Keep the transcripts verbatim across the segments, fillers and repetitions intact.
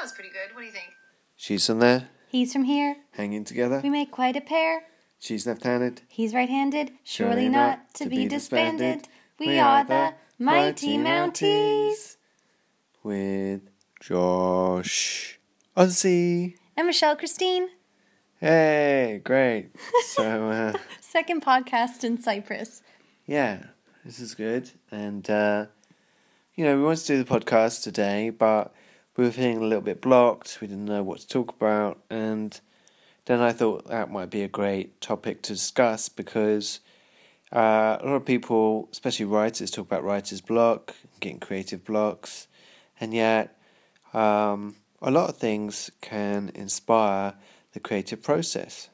sounds pretty good. What do you think? She's from there. He's from here. Hanging together. We make quite a pair. She's left-handed. He's right-handed. Surely, Surely not, not to be, be disbanded. disbanded. We, we are the Mighty Mounties. With Josh, Ozzy, and Michelle Christine. Hey, great. So, uh... second podcast in Cyprus. Yeah, this is good. And, uh, you know, we wanted to do the podcast today, but we were feeling a little bit blocked. We didn't know what to talk about. And then I thought that might be a great topic to discuss because uh, a lot of people, especially writers, talk about writer's block, getting creative blocks. And yet, um, a lot of things can inspire the creative process.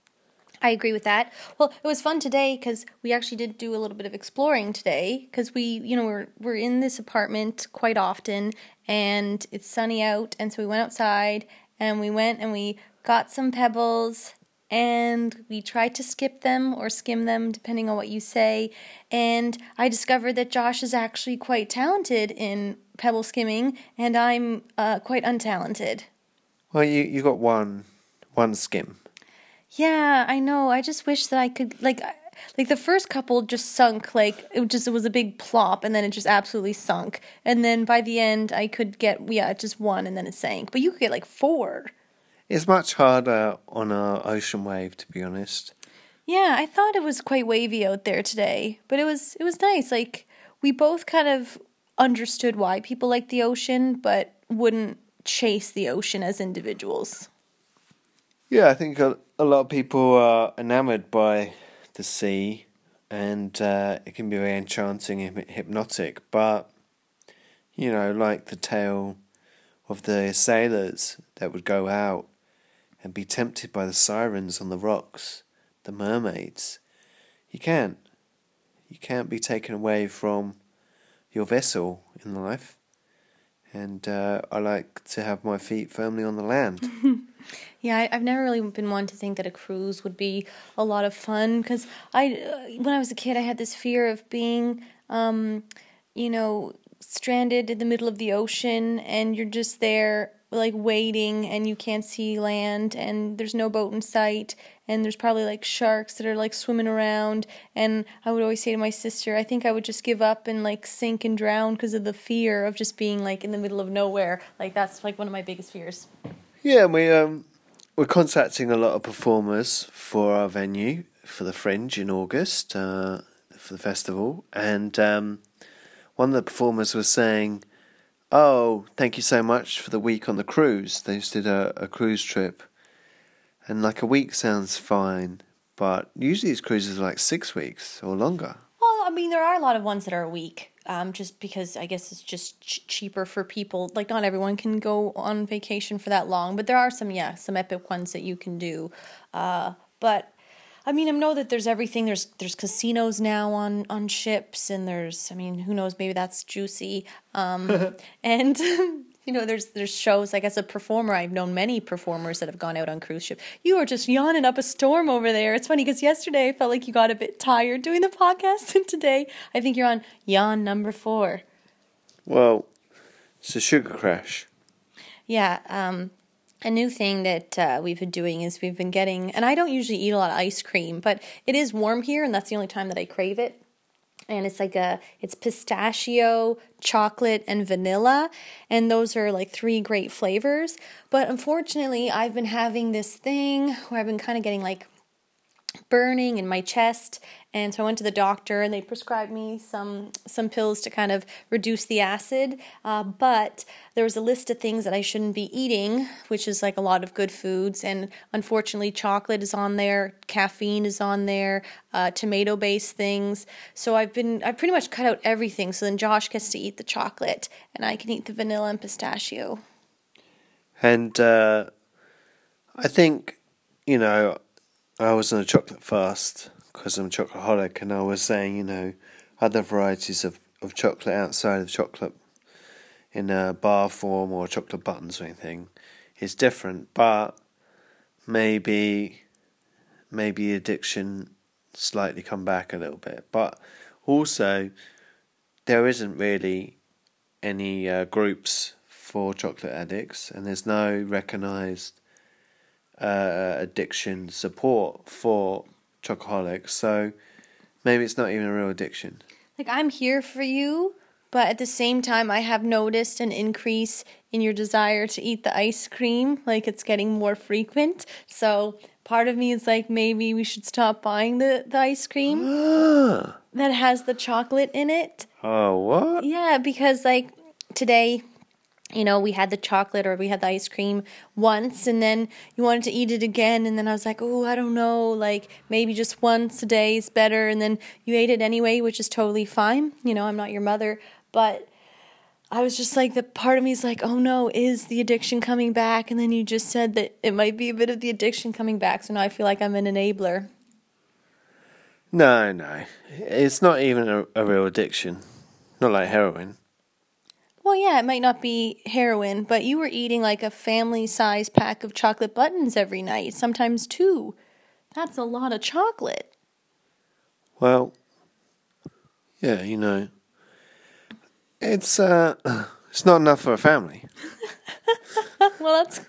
I agree with that. Well, it was fun today because we actually did do a little bit of exploring today because we, you know, we're, we're in this apartment quite often and it's sunny out. And so we went outside and we went and we got some pebbles and we tried to skip them or skim them depending on what you say. And I discovered that Josh is actually quite talented in pebble skimming and I'm uh, quite untalented. Well, you, you got one, one skim. Yeah, I know. I just wish that I could, like, like the first couple just sunk, like, it just, it was a big plop, and then it just absolutely sunk. And then by the end, I could get, yeah, just one, and then it sank. But you could get, like, four. It's much harder on an ocean wave, to be honest. Yeah, I thought it was quite wavy out there today. But it was, it was nice. Like, we both kind of understood why people like the ocean, but wouldn't chase the ocean as individuals. Yeah, I think a, a lot of people are enamored by the sea and uh, it can be very enchanting and hypnotic. But, you know, like the tale of the sailors that would go out and be tempted by the sirens on the rocks, the mermaids, you can't. You can't be taken away from your vessel in life. And uh, I like to have my feet firmly on the land. Yeah, I, I've never really been one to think that a cruise would be a lot of fun because I, uh, when I was a kid, I had this fear of being, um, you know, stranded in the middle of the ocean and you're just there like waiting and you can't see land and there's no boat in sight and there's probably like sharks that are like swimming around and I would always say to my sister, I think I would just give up and like sink and drown because of the fear of just being like in the middle of nowhere. Like that's like one of my biggest fears. Yeah, we um we're contacting a lot of performers for our venue for the Fringe in August uh, for the festival, and um, one of the performers was saying, "Oh, thank you so much for the week on the cruise." They just did a, a cruise trip, and like a week sounds fine, but usually these cruises are like six weeks or longer. Well, I mean, there are a lot of ones that are a week. Um, just because I guess it's just ch- cheaper for people. Like not everyone can go on vacation for that long, but there are some, yeah, some epic ones that you can do. Uh, but I mean, I know that there's everything. There's there's casinos now on, on ships, and there's, I mean, who knows? Maybe that's juicy. Um, and you know, there's there's shows. Like as a performer, I've known many performers that have gone out on cruise ship. You are just yawning up a storm over there. It's funny because yesterday I felt like you got a bit tired doing the podcast, and today I think you're on yawn number four. Well, it's a sugar crash. Yeah. Um, a new thing that uh, we've been doing is we've been getting, and I don't usually eat a lot of ice cream, but it is warm here, and that's the only time that I crave it. And it's like a, it's pistachio, chocolate, and vanilla. And those are like three great flavors. But unfortunately, I've been having this thing where I've been kind of getting like burning in my chest. And so I went to the doctor and they prescribed me some some pills to kind of reduce the acid. Uh, but there was a list of things that I shouldn't be eating, which is like a lot of good foods. And unfortunately, chocolate is on there, caffeine is on there, uh, tomato-based things. So I've been, I've pretty much cut out everything. So then Josh gets to eat the chocolate and I can eat the vanilla and pistachio. And uh, I think, you know, I was on a chocolate fast because I'm a chocoholic, and I was saying, you know, other varieties of, of chocolate outside of chocolate in a bar form or chocolate buttons or anything is different, but maybe maybe addiction slightly come back a little bit. But also, there isn't really any uh, groups for chocolate addicts, and there's no recognised uh, addiction support for chocoholics. So maybe it's not even a real addiction. Like, I'm here for you, but at the same time, I have noticed an increase in your desire to eat the ice cream. Like, it's getting more frequent. So part of me is like, maybe we should stop buying the, the ice cream that has the chocolate in it. Oh, what? Yeah, because, like, today, you know, we had the chocolate or we had the ice cream once, and then you wanted to eat it again, and then I was like, oh, I don't know, like, maybe just once a day is better, and then you ate it anyway, which is totally fine. You know, I'm not your mother, but I was just like, the part of me is like, oh no, is the addiction coming back? And then you just said that it might be a bit of the addiction coming back, so now I feel like I'm an enabler. No, no. It's not even a, a real addiction. Not like heroin. Well, yeah, it might not be heroin, but you were eating like a family-sized pack of chocolate buttons every night, sometimes two. That's a lot of chocolate. Well, yeah, you know, it's uh, it's not enough for a family. Well, that's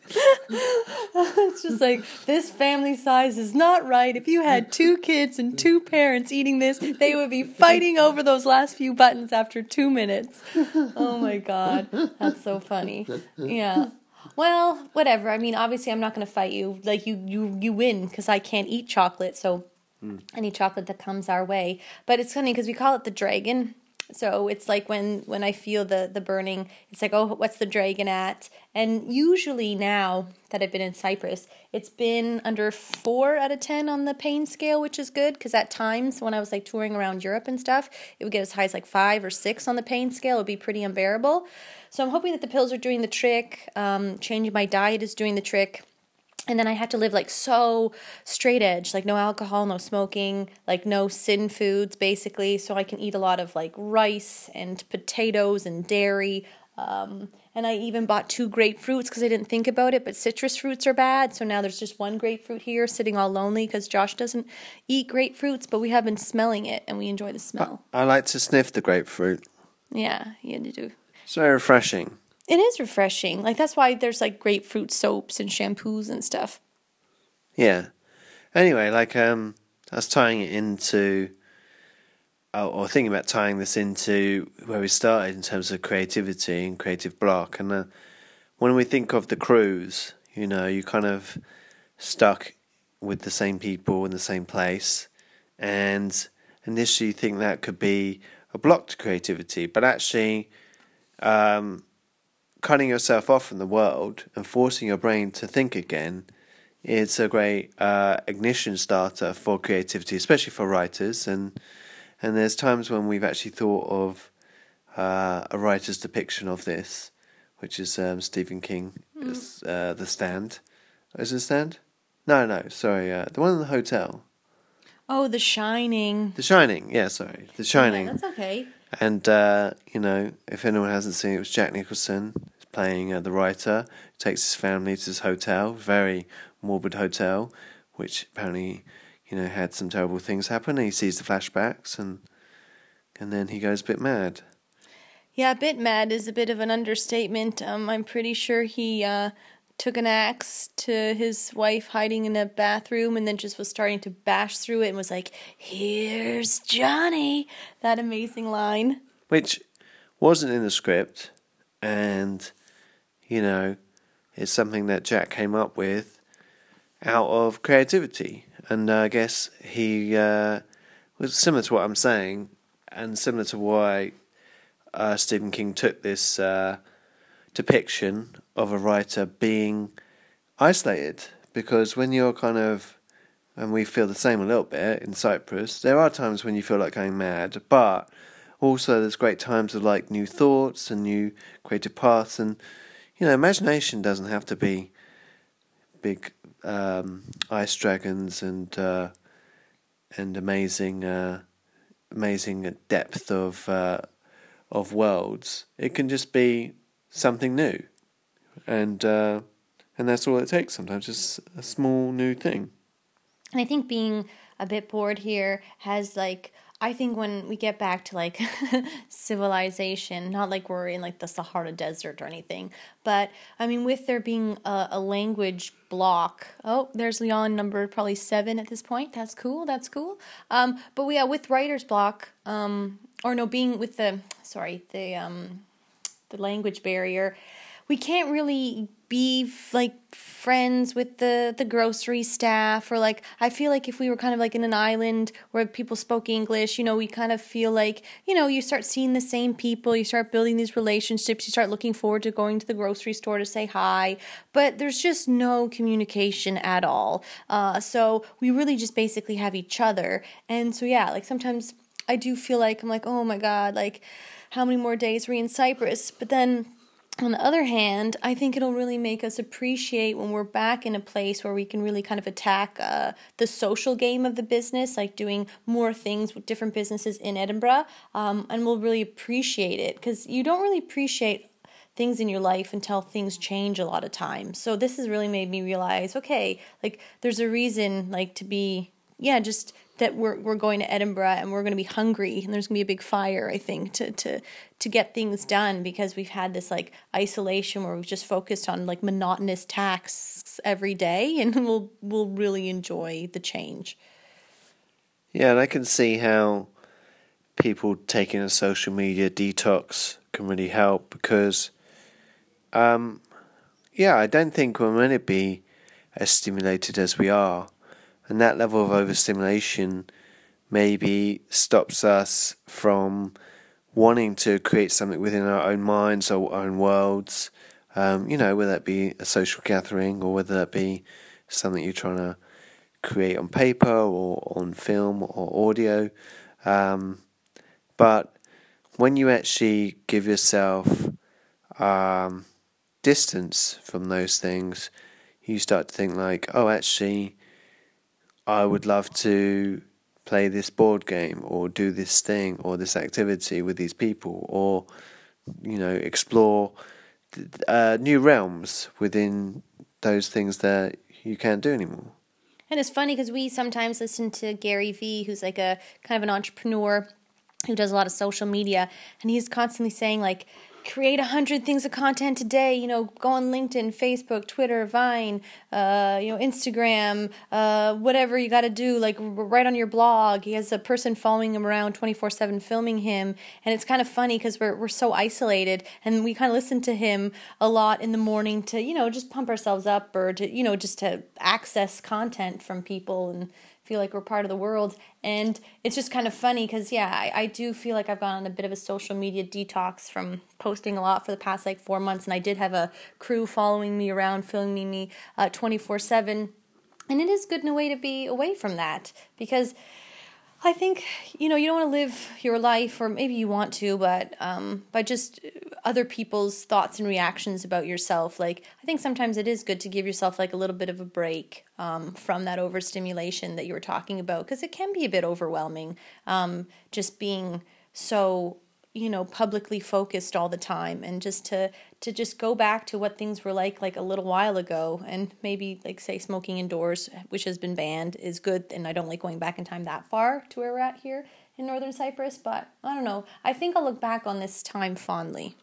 it's just like, this family size is not right. If you had two kids and two parents eating this, they would be fighting over those last few buttons after two minutes. Oh my God, that's so funny. Yeah. Well, whatever. I mean, obviously, I'm not going to fight you. Like, you, you, you win because I can't eat chocolate. So, mm. any chocolate that comes our way. But it's funny because we call it the dragon. So it's like when, when I feel the, the burning, it's like, oh, what's the dragon at? And usually now that I've been in Cyprus, it's been under four out of ten on the pain scale, which is good. Because at times when I was like touring around Europe and stuff, it would get as high as like five or six on the pain scale. It would be pretty unbearable. So I'm hoping that the pills are doing the trick. Um, changing my diet is doing the trick. And then I had to live like so straight edge, like no alcohol, no smoking, like no sin foods basically. So I can eat a lot of like rice and potatoes and dairy. Um, and I even bought two grapefruits because I didn't think about it, but citrus fruits are bad. So now there's just one grapefruit here sitting all lonely because Josh doesn't eat grapefruits, but we have been smelling it and we enjoy the smell. I, I like to sniff the grapefruit. Yeah, you do. It's very refreshing. It is refreshing. Like, that's why there's, like, grapefruit soaps and shampoos and stuff. Yeah. Anyway, like, um, I was tying it into, or, or thinking about tying this into where we started in terms of creativity and creative block. And uh, when we think of the cruise, you know, you kind of stuck with the same people in the same place. And initially you think that could be a block to creativity. But actually, um... cutting yourself off from the world and forcing your brain to think again is a great uh, ignition starter for creativity, especially for writers. And and there's times when we've actually thought of uh, a writer's depiction of this, which is um, Stephen King, mm. uh, The Stand. Is it The Stand? No, no, sorry, uh, the one in the hotel. Oh, The Shining. The Shining, yeah, sorry, The Shining. Yeah, that's okay. And, uh, you know, if anyone hasn't seen it, it was Jack Nicholson playing uh, the writer, who takes his family to this hotel, very morbid hotel, which apparently, you know, had some terrible things happen. And he sees the flashbacks, and and then he goes a bit mad. Yeah, a bit mad is a bit of an understatement. Um, I'm pretty sure he uh, took an axe to his wife hiding in a bathroom and then just was starting to bash through it and was like, "Here's Johnny." That amazing line. Which wasn't in the script, and, you know, it's something that Jack came up with out of creativity. And uh, I guess he uh, was similar to what I'm saying, and similar to why uh, Stephen King took this uh, depiction of a writer being isolated. Because when you're kind of, and we feel the same a little bit in Cyprus, there are times when you feel like going mad, but also there's great times of like new thoughts and new creative paths. And, you know, imagination doesn't have to be big um, ice dragons and uh, and amazing uh, amazing depth of uh, of worlds. It can just be something new, and uh, and that's all it takes. Sometimes just a small new thing. And I think being a bit bored here has like I think when we get back to like civilization, not like we're in like the Sahara Desert or anything, but I mean, with there being a, a language block. Oh, there's Leon, number probably seven at this point. That's cool. That's cool. Um, but we, yeah, with writer's block, um, or no, being with the sorry the um, the language barrier, we can't really be like friends with the, the grocery staff, or like I feel like if we were kind of like in an island where people spoke English, you know, we kind of feel like, you know, you start seeing the same people, you start building these relationships, you start looking forward to going to the grocery store to say hi, but there's just no communication at all. Uh, so we really just basically have each other. And so yeah, like sometimes I do feel like I'm like, oh my God, like how many more days are we in Cyprus? But then on the other hand, I think it'll really make us appreciate when we're back in a place where we can really kind of attack uh, the social game of the business, like doing more things with different businesses in Edinburgh, um, and we'll really appreciate it, because you don't really appreciate things in your life until things change a lot of times. So this has really made me realize, okay, like there's a reason like to be, yeah, just that we're we're going to Edinburgh and we're going to be hungry and there's going to be a big fire, I think, to to to get things done, because we've had this like isolation where we've just focused on like monotonous tasks every day, and we'll we'll really enjoy the change. Yeah, and I can see how people taking a social media detox can really help, because um yeah, I don't think we're meant to be as stimulated as we are. And that level of overstimulation maybe stops us from wanting to create something within our own minds or own worlds, um, you know, whether that be a social gathering or whether that be something you're trying to create on paper or on film or audio. Um, but when you actually give yourself um, distance from those things, you start to think like, oh, actually, I would love to play this board game or do this thing or this activity with these people, or, you know, explore uh, new realms within those things that you can't do anymore. And it's funny because we sometimes listen to Gary Vee, who's like a kind of an entrepreneur who does a lot of social media, and he's constantly saying like, create a hundred things of content today, you know, go on LinkedIn, Facebook, Twitter, Vine, uh, you know, Instagram, uh, whatever you got to do, like write on your blog. He has a person following him around twenty-four seven filming him. And it's kind of funny because we're, we're so isolated, and we kind of listen to him a lot in the morning to, you know, just pump ourselves up, or to, you know, just to access content from people and feel like we're part of the world. And it's just kind of funny because, yeah, I, I do feel like I've gone on a bit of a social media detox from posting a lot for the past like four months. And I did have a crew following me around, filming me uh, twenty-four seven. And it is good in a way to be away from that, because I think, you know, you don't want to live your life, or maybe you want to, but um, by just other people's thoughts and reactions about yourself. Like, I think sometimes it is good to give yourself like a little bit of a break um, from that overstimulation that you were talking about, because it can be a bit overwhelming, um, just being so, you know, publicly focused all the time, and just to to just go back to what things were like like a little while ago, and maybe like say smoking indoors, which has been banned, is good. And I don't like going back in time that far to where we're at here in Northern Cyprus, but I don't know. I think I'll look back on this time fondly.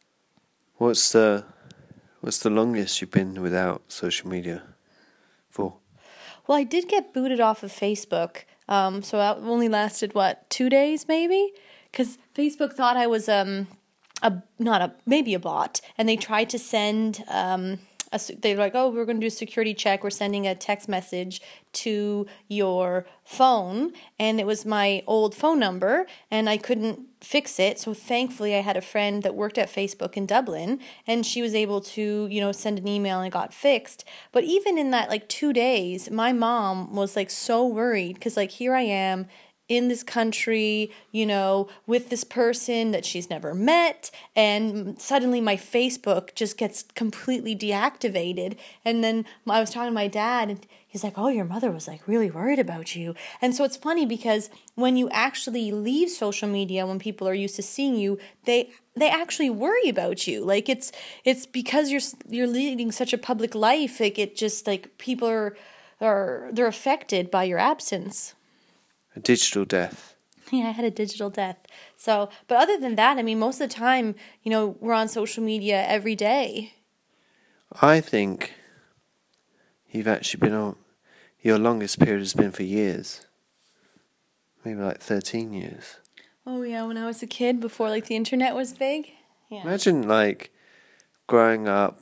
What's the what's the longest you've been without social media for? Well, I did get booted off of Facebook, um, so that only lasted what, two days maybe, because Facebook thought I was um a not a maybe a bot, and they tried to send um a, they're like, oh, we're going to do a security check, we're sending a text message to your phone, and it was my old phone number, and I couldn't fix it. So thankfully I had a friend that worked at Facebook in Dublin, and she was able to, you know, send an email and it got fixed. But even in that like two days, my mom was like so worried, because like here I am in this country, you know, with this person that she's never met, and suddenly my Facebook just gets completely deactivated. And then I was talking to my dad, and he's like, oh, your mother was like really worried about you. And so it's funny, because when you actually leave social media, when people are used to seeing you, they they actually worry about you. Like it's it's because you're you're leading such a public life, like it just like people are are they're affected by your absence. A digital death. Yeah, I had a digital death. So, but other than that, I mean, most of the time, you know, we're on social media every day. I think you've actually been on, your longest period has been for years. Maybe like thirteen years. Oh, yeah, when I was a kid, before, like, the internet was big. Yeah. Imagine, like, growing up,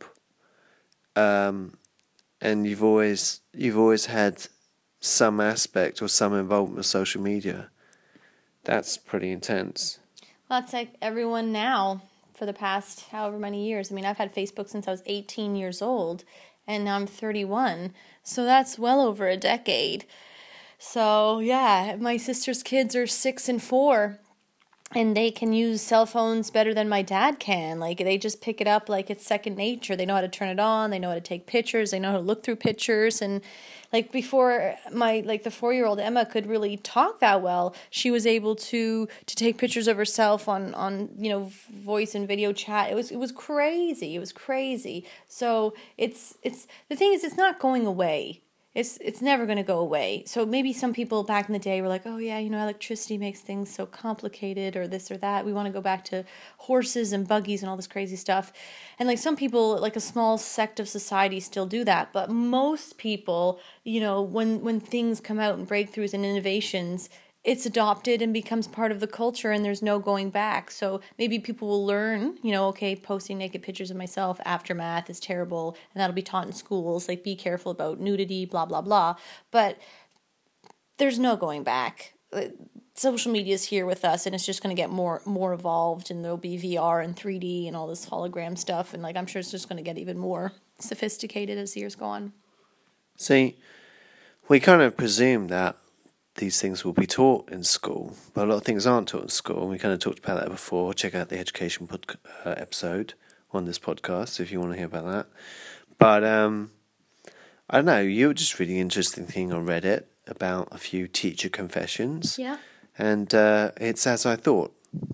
um, and you've always, you've always had some aspect or some involvement with social media. That's pretty intense. Well, that's like everyone now for the past however many years. I mean, I've had Facebook since I was eighteen years old, and now I'm thirty-one. So that's well over a decade. So, yeah, my sister's kids are six and four, and they can use cell phones better than my dad can. Like, they just pick it up like it's second nature. They know how to turn it on. They know how to take pictures. They know how to look through pictures. And, like, before my, like, the four-year-old Emma could really talk that well, she was able to to take pictures of herself on, on you know, voice and video chat. It was it was crazy. It was crazy. So it's it's the thing is, it's not going away. It's it's never going to go away. So maybe some people back in the day were like, oh, yeah, you know, electricity makes things so complicated or this or that. We want to go back to horses and buggies and all this crazy stuff. And like some people, like a small sect of society still do that. But most people, you know, when, when things come out and breakthroughs and innovations, it's adopted and becomes part of the culture and there's no going back. So maybe people will learn, you know, okay, posting naked pictures of myself after math is terrible and that'll be taught in schools, like be careful about nudity, blah, blah, blah. But there's no going back. Social media is here with us and it's just going to get more more evolved and there'll be V R and three D and all this hologram stuff. And like I'm sure it's just going to get even more sophisticated as the years go on. See, we kind of presume that these things will be taught in school, but a lot of things aren't taught in school. We kind of talked about that before. Check out the education pod- uh, episode on this podcast if you want to hear about that. But um, I don't know, you were just reading an interesting thing on Reddit about a few teacher confessions. Yeah. And uh, it's as I thought.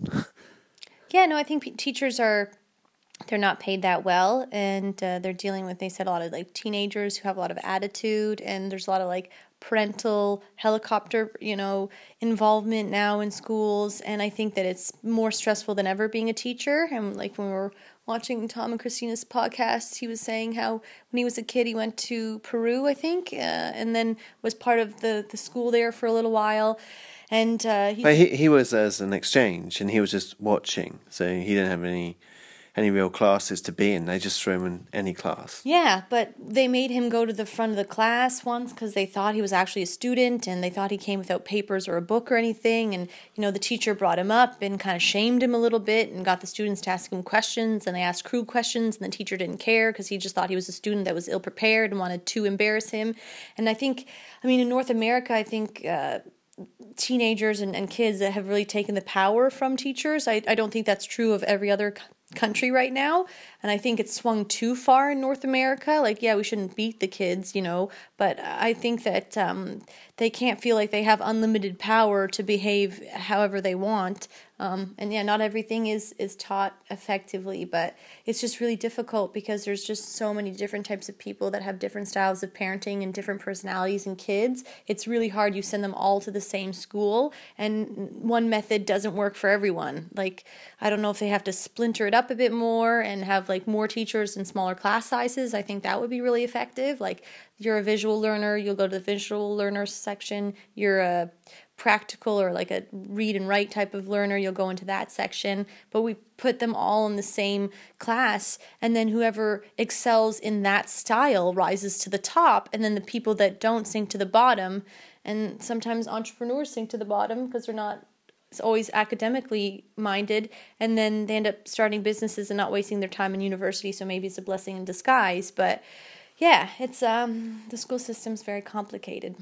Yeah, no, I think p- teachers are, they're not paid that well, and uh, they're dealing with, they said, a lot of like teenagers who have a lot of attitude, and there's a lot of like parental helicopter, you know, involvement now in schools, and I think that it's more stressful than ever being a teacher. And like when we were watching Tom and Christina's podcast, he was saying how when he was a kid, he went to Peru, I think, uh, and then was part of the, the school there for a little while. And uh, he, but he he was as an exchange, and he was just watching, so he didn't have any any real classes to be in. They just threw him in any class. Yeah, but they made him go to the front of the class once because they thought he was actually a student and they thought he came without papers or a book or anything. And, you know, the teacher brought him up and kind of shamed him a little bit and got the students to ask him questions. And they asked crude questions and the teacher didn't care because he just thought he was a student that was ill-prepared and wanted to embarrass him. And I think, I mean, in North America, I think uh, teenagers and, and kids that have really taken the power from teachers. I, I don't think that's true of every other country. country right now, and I think it's swung too far in North America. Like, yeah, we shouldn't beat the kids, you know, but I think that um, they can't feel like they have unlimited power to behave however they want. Um, and yeah, not everything is, is taught effectively, but it's just really difficult because there's just so many different types of people that have different styles of parenting and different personalities in kids. It's really hard. You send them all to the same school and one method doesn't work for everyone. Like, I don't know if they have to splinter it up a bit more and have like more teachers and smaller class sizes. I think that would be really effective. Like, you're a visual learner, you'll go to the visual learner section. You're a practical or like a read and write type of learner, you'll go into that section. But we put them all in the same class, and then whoever excels in that style rises to the top, and then the people that don't sink to the bottom. And sometimes entrepreneurs sink to the bottom because they're not always academically minded, and then they end up starting businesses and not wasting their time in university. So maybe it's a blessing in disguise. But yeah, it's um the school system's very complicated.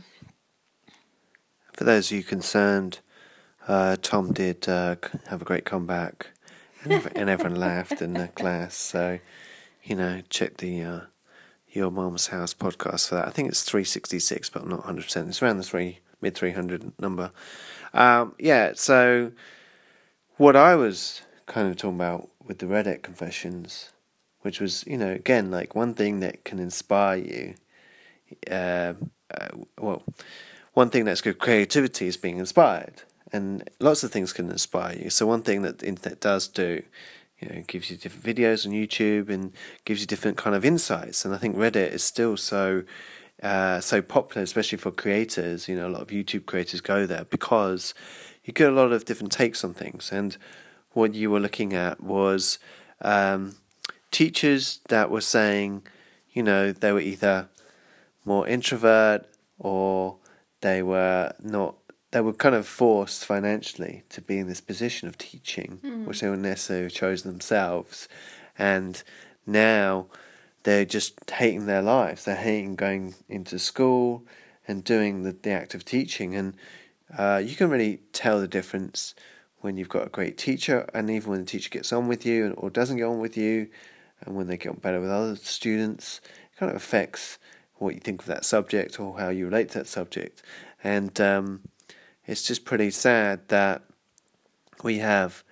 For those of you concerned, uh, Tom did uh, have a great comeback, and, ev- and everyone laughed in the class. So, you know, check the uh, Your Mum's House podcast for that. I think it's three sixty-six, but I'm not one hundred percent. It's around the three mid three hundred number. Um, yeah, so what I was kind of talking about with the Reddit confessions, which was, you know, again, like one thing that can inspire you, uh, uh, well, one thing that's good creativity is being inspired. and lots of things can inspire you. So one thing that the internet does do, you know, it gives you different videos on YouTube and gives you different kind of insights. And I think Reddit is still so uh, so popular, especially for creators. You know, a lot of YouTube creators go there because you get a lot of different takes on things. And what you were looking at was um, teachers that were saying, you know, they were either more introvert or they were not, they were kind of forced financially to be in this position of teaching, mm. which they wouldn't necessarily have chosen themselves. And now they're just hating their lives. They're hating going into school and doing the, the act of teaching. And uh, you can really tell the difference when you've got a great teacher, and even when the teacher gets on with you or doesn't get on with you, and when they get on better with other students. It kind of affects what you think of that subject or how you relate to that subject. And um, it's just pretty sad that we have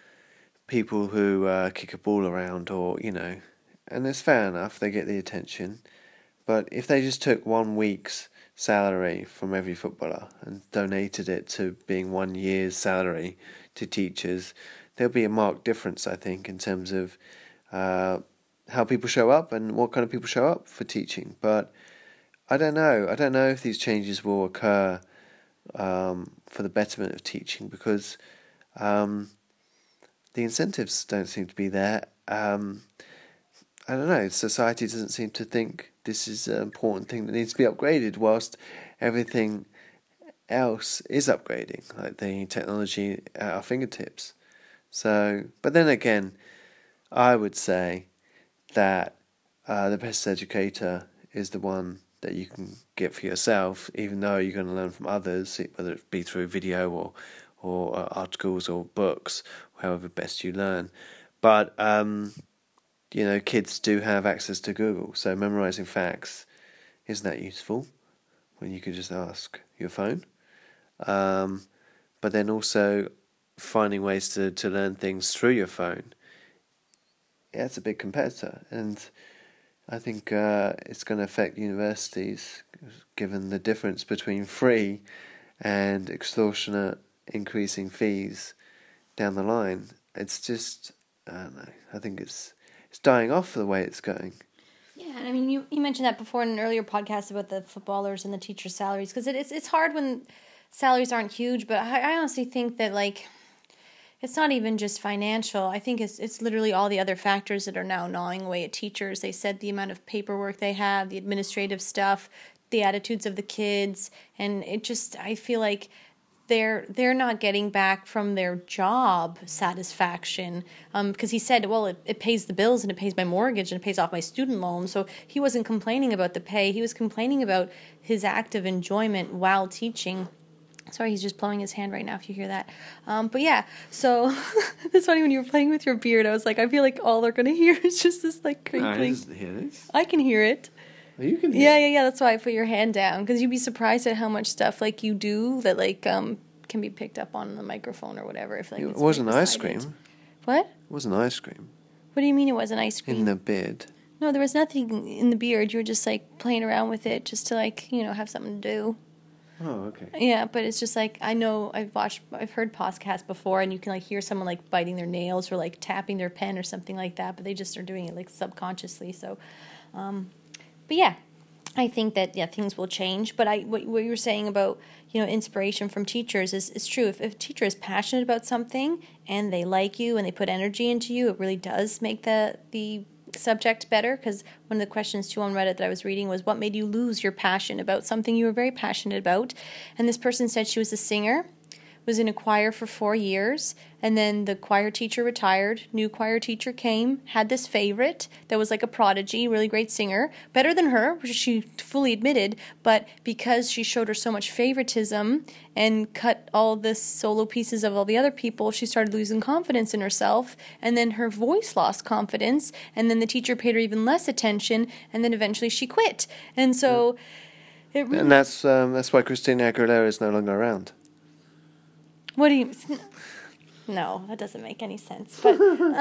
people who uh, kick a ball around, or, you know, and it's fair enough, they get the attention. But if they just took one week's salary from every footballer and donated it to being one year's salary to teachers, there'll be a marked difference, I think, in terms of uh, how people show up and what kind of people show up for teaching. But I don't know. I don't know if these changes will occur um, for the betterment of teaching, because um, the incentives don't seem to be there. Um, I don't know. Society doesn't seem to think this is an important thing that needs to be upgraded, whilst everything else is upgrading, like the technology at our fingertips. So, but then again, I would say that uh, the best educator is the one that you can get for yourself, even though you're going to learn from others, whether it be through video or or uh, articles or books, however best you learn. But um, you know, kids do have access to Google, so memorizing facts isn't that useful when you could just ask your phone. Um, but then also finding ways to, to learn things through your phone, yeah, it's a big competitor. And I think uh, it's going to affect universities, given the difference between free and extortionate increasing fees down the line. It's just, I don't know, I think it's it's dying off the way it's going. Yeah, and I mean, you, you mentioned that before in an earlier podcast about the footballers and the teachers' salaries, because it, it's it's hard when salaries aren't huge, but I, I honestly think that, like, it's not even just financial. I think it's it's literally all the other factors that are now gnawing away at teachers. They said the amount of paperwork they have, the administrative stuff, the attitudes of the kids, and it just, I feel like they're they're not getting back from their job satisfaction, um, because he said, well, it, it pays the bills and it pays my mortgage and it pays off my student loan. So he wasn't complaining about the pay. He was complaining about his act of enjoyment while teaching. Sorry, he's just blowing his hand right now if you hear that. Um, but yeah, so it's funny when you were playing with your beard, I was like, I feel like all they're going to hear is just this like crinkling. I hear this. I can hear it. Oh, you can hear yeah, it. yeah, yeah. That's why I put your hand down, because you'd be surprised at how much stuff like you do that like um can be picked up on the microphone or whatever. If like It it's wasn't right ice beside cream. it. What? It wasn't ice cream. What do you mean it wasn't ice cream? In the beard. No, there was nothing in the beard. You were just like playing around with it just to like, you know, have something to do. Oh, okay. Yeah, but it's just like, I know I've watched, I've heard podcasts before, and you can like hear someone like biting their nails or like tapping their pen or something like that, but they just are doing it like subconsciously. So, um, but yeah, I think that yeah things will change. But I what, what you were saying about, you know, inspiration from teachers is is true. If, if a teacher is passionate about something and they like you and they put energy into you, it really does make the the subject better. Because one of the questions too on Reddit that I was reading was, what made you lose your passion about something you were very passionate about? And this person said she was a singer, was in a choir for four years, and then the choir teacher retired, new choir teacher came, had this favorite that was like a prodigy, really great singer, better than her, which she fully admitted, but because she showed her so much favoritism and cut all the solo pieces of all the other people, she started losing confidence in herself, and then her voice lost confidence, and then the teacher paid her even less attention, and then eventually she quit. And so it really... And that's um, that's why Christina Aguilera is no longer around. What do you... No, that doesn't make any sense. But,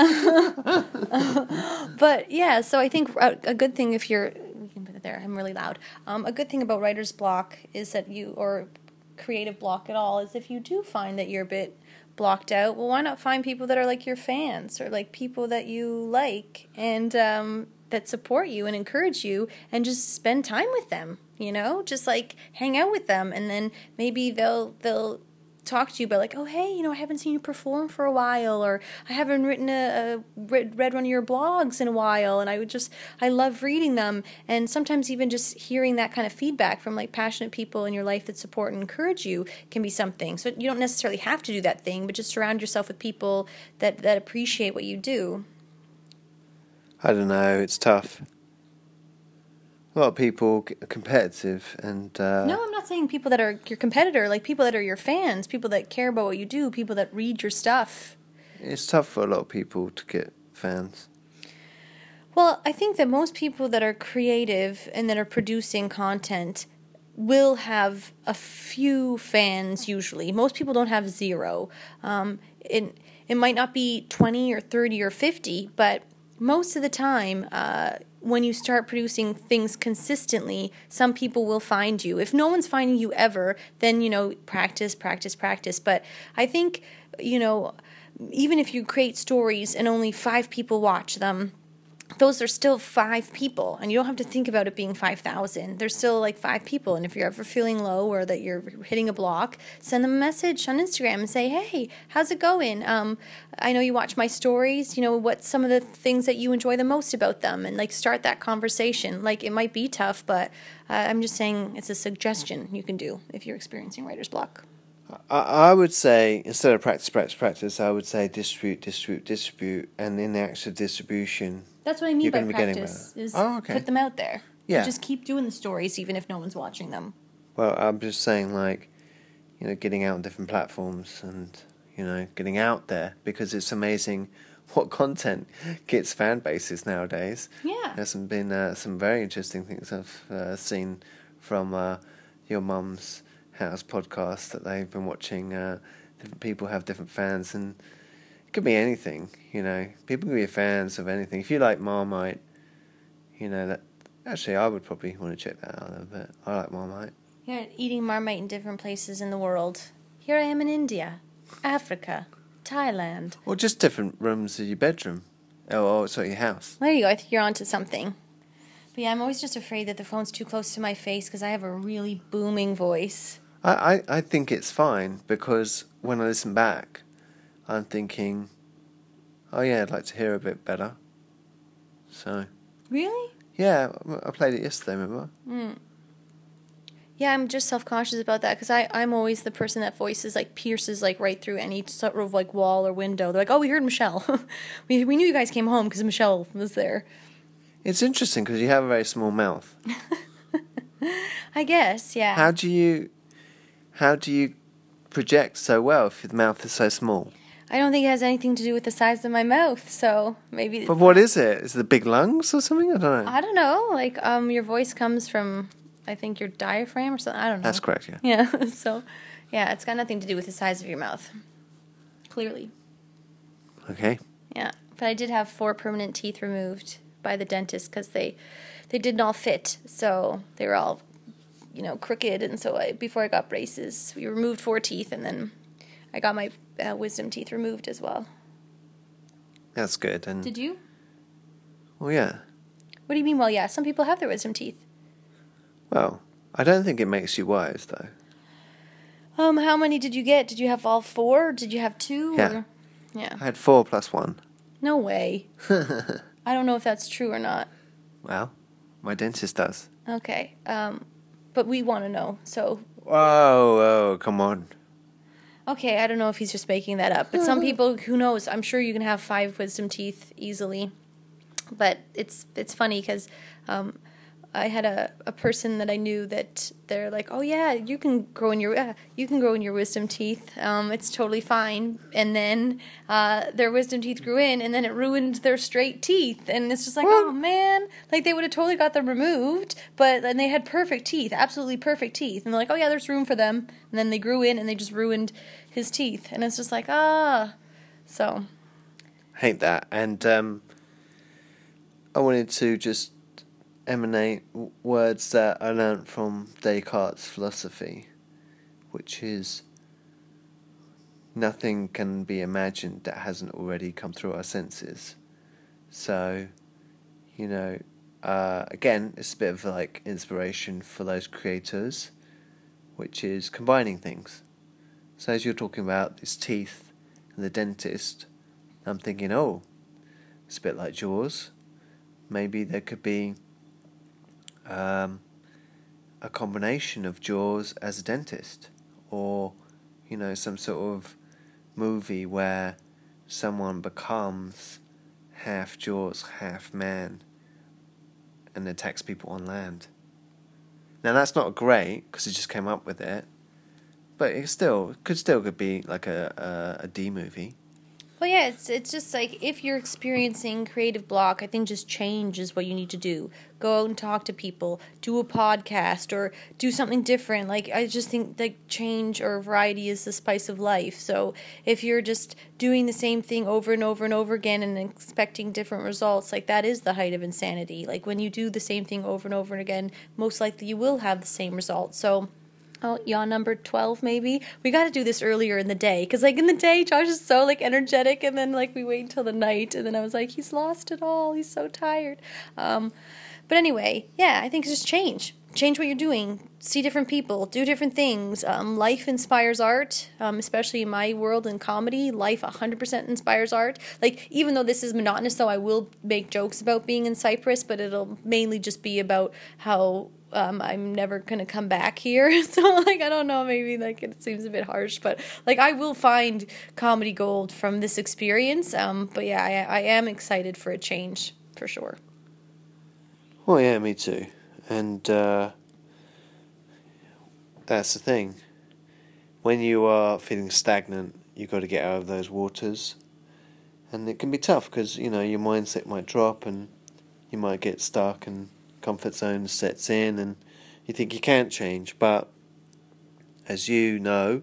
but yeah, so I think a, a good thing if you're... We can put it there. I'm really loud. Um, a good thing about writer's block is that you... Or creative block at all is if you do find that you're a bit blocked out, well, why not find people that are like your fans or like people that you like and um, that support you and encourage you, and just spend time with them, you know, just like hang out with them, and then maybe they'll they'll talk to you about like, oh, hey, you know, I haven't seen you perform for a while, or I haven't written a, a read, read one of your blogs in a while, and I would just, I love reading them. And sometimes even just hearing that kind of feedback from like passionate people in your life that support and encourage you can be something. So you don't necessarily have to do that thing, but just surround yourself with people that, that appreciate what you do. I don't know, it's tough. A lot of people are competitive, and uh, no, I'm not saying people that are your competitor, like people that are your fans, people that care about what you do, people that read your stuff. It's tough for a lot of people to get fans. Well, I think that most people that are creative and that are producing content will have a few fans usually. Most people don't have zero. Um, it, it might not be twenty or thirty or fifty, but most of the time, uh, when you start producing things consistently, some people will find you. If no one's finding you ever, then, you know, practice, practice, practice. But I think, you know, even if you create stories and only five people watch them, those are still five people, and you don't have to think about it being five thousand. There's still like five people, and if you're ever feeling low or that you're hitting a block, send them a message on Instagram and say, hey, how's it going? Um, I know you watch my stories. You know, what's some of the things that you enjoy the most about them? And like start that conversation. Like it might be tough, but uh, I'm just saying it's a suggestion you can do if you're experiencing writer's block. I, I would say, instead of practice, practice, practice, I would say distribute, distribute, distribute, and in the act of distribution, that's what I mean you're by going to be getting practice, better. is Oh, okay. put them out there. Yeah. So just keep doing the stories even if no one's watching them. Well, I'm just saying, like, you know, getting out on different platforms and, you know, getting out there, because it's amazing what content gets fan bases nowadays. Yeah. There's some, been uh, some very interesting things I've uh, seen from uh, your mum's house podcast that they've been watching. Uh, different people have different fans, and it could be anything, you know. People can be fans of anything. If you like Marmite, you know, that actually I would probably want to check that out a bit. I like Marmite. You're eating Marmite in different places in the world. Here I am in India, Africa, Thailand. Or just different rooms of your bedroom. Oh, oh sorry, your house. There you go. I think you're onto something. But yeah, I'm always just afraid that the phone's too close to my face because I have a really booming voice. I, I, I think it's fine, because when I listen back, I'm thinking, oh yeah, I'd like to hear a bit better. So. Really? Yeah, I played it yesterday, remember? Mm. Yeah, I'm just self-conscious about that because I'm always the person that voices like pierces like right through any sort of like wall or window. They're like, oh, we heard Michelle. we we knew you guys came home because Michelle was there. It's interesting because you have a very small mouth. I guess, yeah. How do you, how do you project so well if your mouth is so small? I don't think it has anything to do with the size of my mouth, so maybe... But what is it? Is it the big lungs or something? I don't know. I don't know. Like, um, your voice comes from, I think, your diaphragm or something. I don't know. That's correct, yeah. Yeah, so, yeah, it's got nothing to do with the size of your mouth. Clearly. Okay. Yeah, but I did have four permanent teeth removed by the dentist because they, they didn't all fit, so they were all, you know, crooked, and so I, before I got braces, we removed four teeth, and then I got my uh, wisdom teeth removed as well. That's good. And Did you? well, yeah. What do you mean, well, yeah, some people have their wisdom teeth. Well, I don't think it makes you wise, though. Um, how many did you get? Did you have all four? Did you have two? Yeah. Or? Yeah. I had four plus one. No way. I don't know if that's true or not. Well, my dentist does. Okay. Um, but we want to know, so... Whoa, whoa, come on. Okay, I don't know if he's just making that up. But some people, who knows? I'm sure you can have five wisdom teeth easily. But it's it's funny because um, I had a, a person that I knew that they're like, oh yeah, you can grow in your uh, you can grow in your wisdom teeth. Um, it's totally fine. And then uh, their wisdom teeth grew in, and then it ruined their straight teeth. And it's just like, oh man, like they would have totally got them removed, but then they had perfect teeth, absolutely perfect teeth. And they're like, oh yeah, there's room for them. And then they grew in, and they just ruined his teeth. And it's just like, ah, so. Hate that. And um, I wanted to just emanate w- words that I learnt from Descartes' philosophy, which is nothing can be imagined that hasn't already come through our senses. So, you know, uh, again, it's a bit of like inspiration for those creators, which is combining things. So as you're talking about his teeth and the dentist, I'm thinking, oh, it's a bit like Jaws. Maybe there could be um, a combination of Jaws as a dentist, or, you know, some sort of movie where someone becomes half Jaws, half man, and attacks people on land. Now that's not great because he just came up with it, but it still it could still could be like a a, a D movie. Well, yeah, it's it's just like if you're experiencing creative block, I think just change is what you need to do. Go out and talk to people, do a podcast, or do something different. Like, I just think like change or variety is the spice of life. So if you're just doing the same thing over and over and over again and expecting different results, like that is the height of insanity. Like when you do the same thing over and over and again, most likely you will have the same results. So oh, yawn number twelve, maybe. We got to do this earlier in the day. Because, like, in the day, Josh is so, like, energetic. And then, like, we wait until the night. And then I was like, he's lost it all. He's so tired. Um, but anyway, yeah, I think it's just change. Change what you're doing. See different people. Do different things. Um, life inspires art, um, especially in my world in comedy. Life one hundred percent inspires art. Like, even though this is monotonous, so I will make jokes about being in Cyprus, but it'll mainly just be about how Um, I'm never going to come back here. So, like, I don't know, maybe, like, it seems a bit harsh, but, like, I will find comedy gold from this experience. Um, but, yeah, I, I am excited for a change, for sure. Well, yeah, me too. And uh, that's the thing. When you are feeling stagnant, you've got to get out of those waters. And it can be tough because, you know, your mindset might drop and you might get stuck and comfort zone sets in and you think you can't change, but as you know,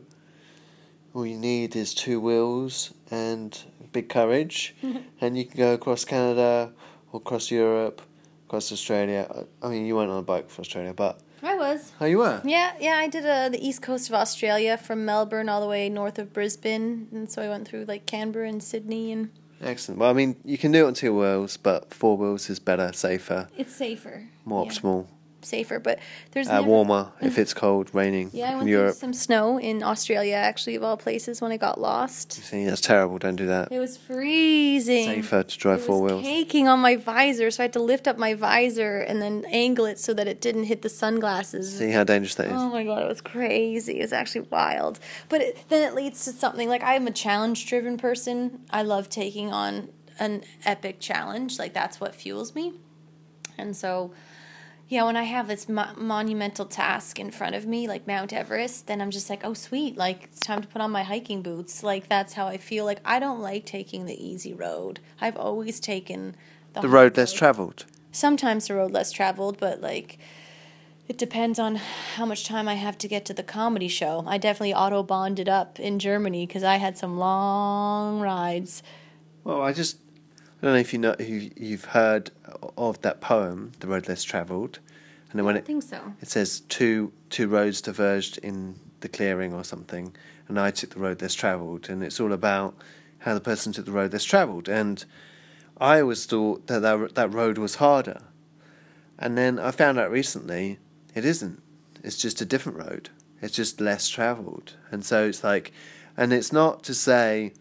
all you need is two wheels and big courage and you can go across Canada or across Europe, across Australia. I mean, you weren't on a bike for Australia, but I was. Oh, you were? Yeah, yeah, I did uh, the east coast of Australia from Melbourne all the way north of Brisbane, and so I went through like Canberra and Sydney. And excellent. Well, I mean, you can do it on two wheels, but four wheels is better, safer, it's safer. more yeah. optimal. Safer, but there's Uh, never... warmer if it's cold, raining Yeah, I in went Europe. through some snow in Australia, actually, of all places, when I got lost. See, that's terrible. Don't do that. It was freezing. Safer to drive it four was wheels. caking on my visor, so I had to lift up my visor and then angle it so that it didn't hit the sunglasses. See how dangerous that is. Oh my god, it was crazy. It was actually wild. But it, then it leads to something, like I'm a challenge-driven person. I love taking on an epic challenge. Like, that's what fuels me. And so... yeah, when I have this mo- monumental task in front of me, like Mount Everest, then I'm just like, oh, sweet, like, it's time to put on my hiking boots. Like, that's how I feel. Like, I don't like taking the easy road. I've always taken the, The road less travelled. Sometimes the road less traveled, but, like, it depends on how much time I have to get to the comedy show. I definitely auto-bonded up in Germany because I had some long rides. Well, I just... I don't know if you know, if you've heard of that poem, "The Road Less Travelled," and then when I it think so. it says two two roads diverged in the clearing or something, and I took the road less travelled, and it's all about how the person took the road less travelled, and I always thought that that, that road was harder, and then I found out recently it isn't. It's just a different road. It's just less travelled, and so it's like, and it's not to say,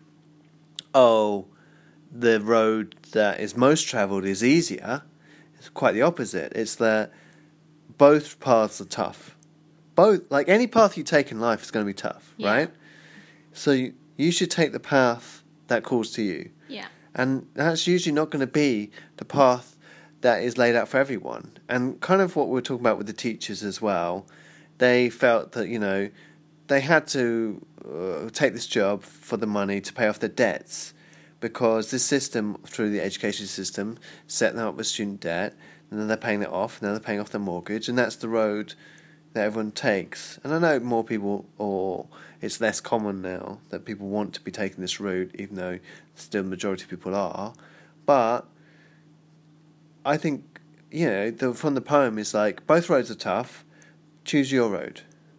oh, the road that is most travelled is easier. It's quite the opposite. It's that both paths are tough. Both, like any path you take in life is going to be tough, Yeah. right? So you, you should take the path that calls to you. Yeah. And that's usually not going to be the path that is laid out for everyone. And kind of what we were talking about with the teachers as well, they felt that, you know, they had to uh, take this job for the money to pay off their debts, because this system, through the education system, set them up with student debt, and then they're paying it off, and then they're paying off their mortgage, and that's the road that everyone takes. And I know more people, or it's less common now, that people want to be taking this route, even though still the majority of people are. But I think, you know, the, from the poem is like, both roads are tough, choose your road.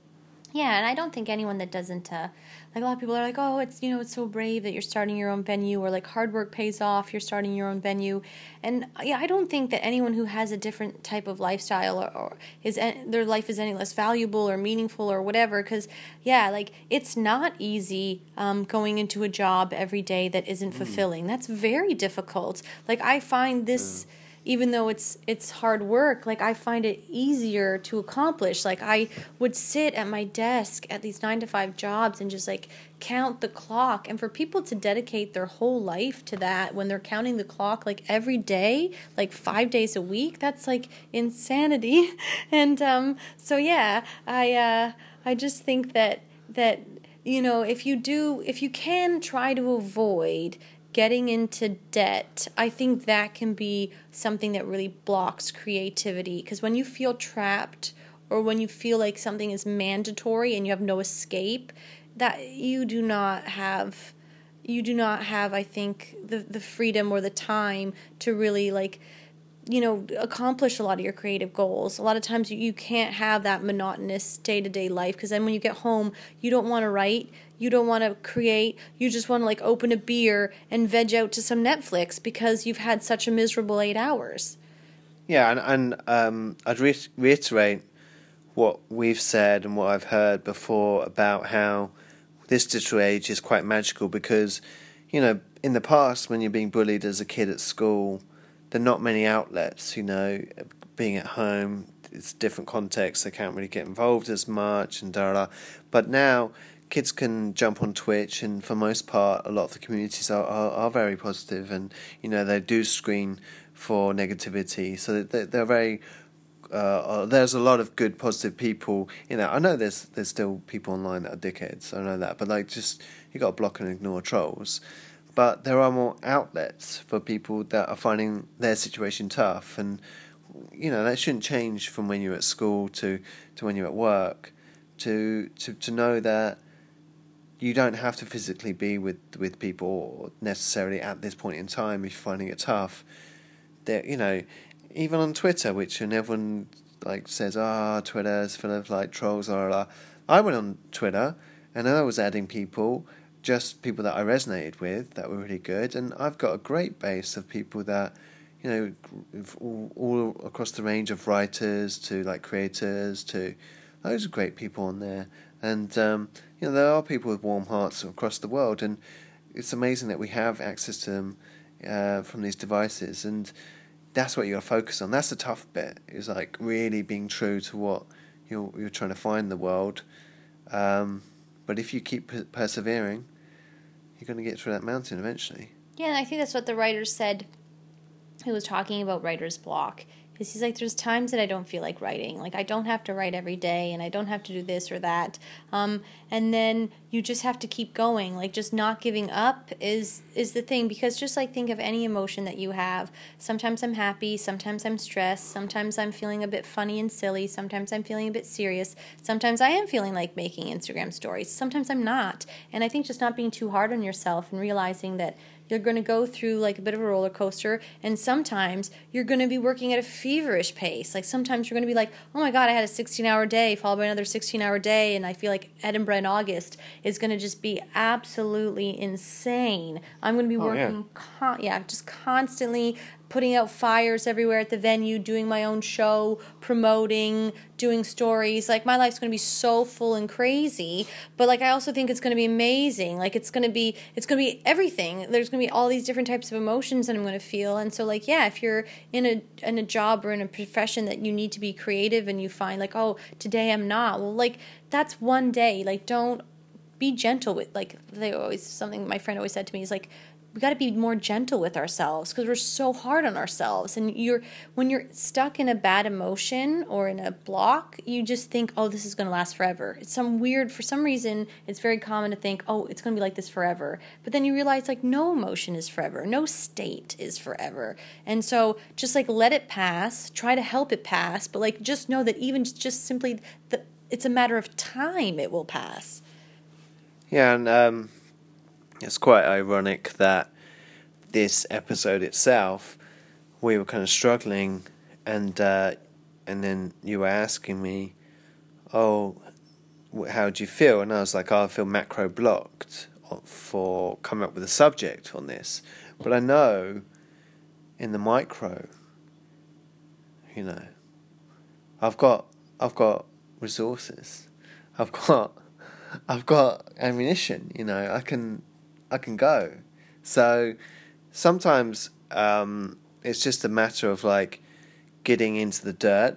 Yeah, and I don't think anyone that doesn't, uh, like a lot of people are like, oh, it's, you know, it's so brave that you're starting your own venue, or like hard work pays off, you're starting your own venue. And yeah, I don't think that anyone who has a different type of lifestyle or, or is their life is any less valuable or meaningful or whatever, because yeah, like it's not easy um, going into a job every day that isn't fulfilling. Mm. That's very difficult. Like I find this... Mm. Even though it's it's hard work, like I find it easier to accomplish. Like I would sit at my desk at these nine to five jobs and just like count the clock. And for people to dedicate their whole life to that when they're counting the clock like every day, like five days a week, that's like insanity. And um, so yeah, I uh, I just think that that you know if you do if you can try to avoid getting into debt, I think that can be something that really blocks creativity. Because when you feel trapped or when you feel like something is mandatory and you have no escape, that you do not have, you do not have, I think, the, the freedom or the time to really like, you know, accomplish a lot of your creative goals. A lot of times you, you can't have that monotonous day-to-day life, because then when you get home, you don't want to write, you don't want to create, you just want to like open a beer and veg out to some Netflix because you've had such a miserable eight hours. Yeah, and, and um, I'd re- reiterate what we've said and what I've heard before about how this digital age is quite magical, because, you know, in the past when you're being bullied as a kid at school, there are not many outlets, you know, being at home, it's different contexts, they can't really get involved as much and da da. But now kids can jump on Twitch, and for most part, a lot of the communities are, are, are very positive, and, you know, they do screen for negativity, so they, they're very... Uh, there's a lot of good, positive people. You know, I know there's there's still people online that are dickheads, I know that, but like, just, you got to block and ignore trolls. But there are more outlets for people that are finding their situation tough, and, you know, that shouldn't change from when you're at school to, to when you're at work, to, to to know that you don't have to physically be with, with people necessarily at this point in time if you're finding it tough. That, you know, even on Twitter, which, and everyone like says, ah, oh, Twitter is full of like trolls, blah, blah, blah. I went on Twitter and I was adding people, just people that I resonated with that were really good, and I've got a great base of people that, you know, all, all across the range of writers to like creators to loads of great people on there, and um, you know, there are people with warm hearts across the world, and it's amazing that we have access to them uh, from these devices, and that's what you got to focus on. That's the tough bit, is like really being true to what you're you're trying to find in the world. Um, but if you keep per- persevering, you're going to get through that mountain eventually. Yeah, and I think that's what the writer said, who was talking about writer's block. Is he's like, there's times that I don't feel like writing. Like, I don't have to write every day, and I don't have to do this or that. Um, and then you just have to keep going. Like, just not giving up is is the thing. Because just, like, think of any emotion that you have. Sometimes I'm happy. Sometimes I'm stressed. Sometimes I'm feeling a bit funny and silly. Sometimes I'm feeling a bit serious. Sometimes I am feeling like making Instagram stories. Sometimes I'm not. And I think just not being too hard on yourself and realizing that you're going to go through like a bit of a roller coaster, and sometimes you're going to be working at a feverish pace. Like sometimes you're going to be like, oh my God, I had a sixteen-hour day followed by another sixteen-hour day, and I feel like Edinburgh in August is going to just be absolutely insane. I'm going to be oh, working, yeah. Con- yeah, just constantly putting out fires everywhere at the venue, doing my own show, promoting, doing stories. Like, my life's going to be so full and crazy, but like, I also think it's going to be amazing. Like, it's going to be, it's going to be everything. There's going to be all these different types of emotions that I'm going to feel. And so like, yeah, if you're in a, in a job or in a profession that you need to be creative and you find like, oh, today I'm not, well, like, that's one day. Like, don't be gentle with, like, they always, something my friend always said to me is like, we got to be more gentle with ourselves because we're so hard on ourselves. And you're when you're stuck in a bad emotion or in a block, you just think, oh, this is going to last forever. It's some weird, for some reason, it's very common to think, oh, it's going to be like this forever. But then you realize, like, no emotion is forever. No state is forever. And so just, like, let it pass. Try to help it pass. But, like, just know that even just simply, the, it's a matter of time it will pass. Yeah, and um it's quite ironic that this episode itself, we were kind of struggling, and uh, and then you were asking me, oh, how do you feel? And I was like, oh, I feel macro blocked for coming up with a subject on this. But I know in the micro, you know, I've got I've got resources. I've got I've got ammunition, you know, I can I can go. So sometimes um, it's just a matter of like getting into the dirt,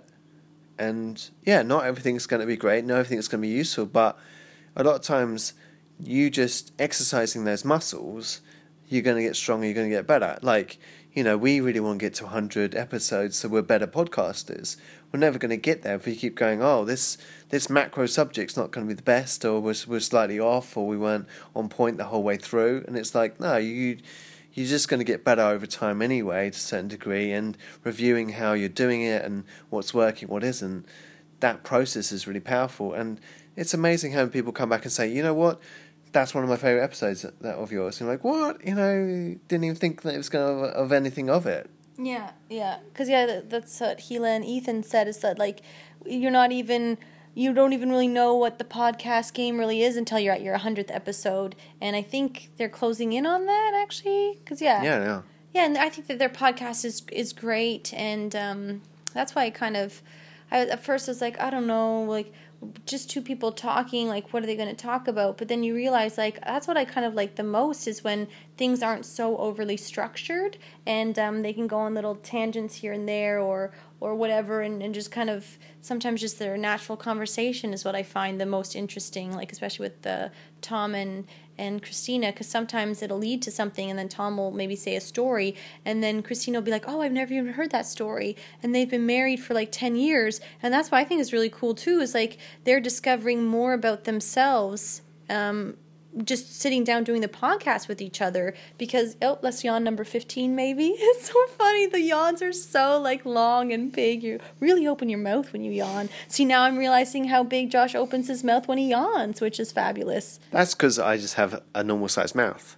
and yeah, not everything's going to be great, not everything's going to be useful, but a lot of times you just exercising those muscles, you're going to get stronger, you're going to get better. Like, you know, we really want to get to one hundred episodes so we're better podcasters. We're never going to get there if we keep going, oh, this this macro subject's not going to be the best, or we're, we're slightly off, or we weren't on point the whole way through. And it's like, no, you, you're just going to get better over time anyway to a certain degree, and reviewing how you're doing it and what's working, what isn't. That process is really powerful. And it's amazing how people come back and say, you know what, that's one of my favourite episodes that of yours. And you're like, what? You know, didn't even think that it was going to have anything of it. Yeah, yeah. Because, yeah, that's what Hila and Ethan said, is that, like, you're not even, you don't even really know what the podcast game really is until you're at your one hundredth episode. And I think they're closing in on that, actually. Because, yeah. Yeah, yeah. Yeah, and I think that their podcast is is great. And um, that's why I kind of, I, at first I was like, I don't know, like, just two people talking, like, what are they going to talk about? But then you realize, like, that's what I kind of like the most, is when things aren't so overly structured, and um, they can go on little tangents here and there, or or whatever, and, and just kind of, sometimes just their natural conversation is what I find the most interesting, like, especially with the Tom and and Christina, because sometimes it'll lead to something, and then Tom will maybe say a story, and then Christina will be like, oh, I've never even heard that story, and they've been married for like ten years, and that's what I think is really cool too, is like they're discovering more about themselves, um, just sitting down doing the podcast with each other, because, oh, let's yawn number fifteen maybe. It's so funny, the yawns are so like long and big, you really open your mouth when you yawn. See, now I'm realizing how big Josh opens his mouth when he yawns, which is fabulous. That's because I just have a normal sized mouth.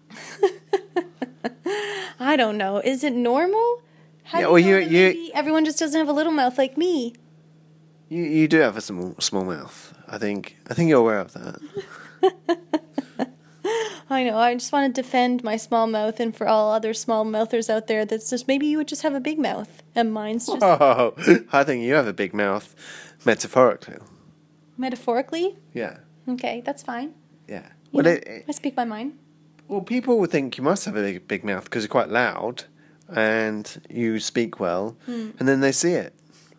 I don't know, is it normal? How yeah, do well, you know you, that you, maybe everyone just doesn't have a little mouth like me? You you do have a small small mouth. I think I think you're aware of that. I know, I just want to defend my small mouth, and for all other small mouthers out there, that's just, maybe you would just have a big mouth, and mine's just... Oh, I think you have a big mouth, metaphorically. Metaphorically? Yeah. Okay, that's fine. Yeah. You Well, know, it, it, I speak my mind. well, people would think you must have a big, big mouth because you're quite loud, and you speak well, Hmm. and then they see it.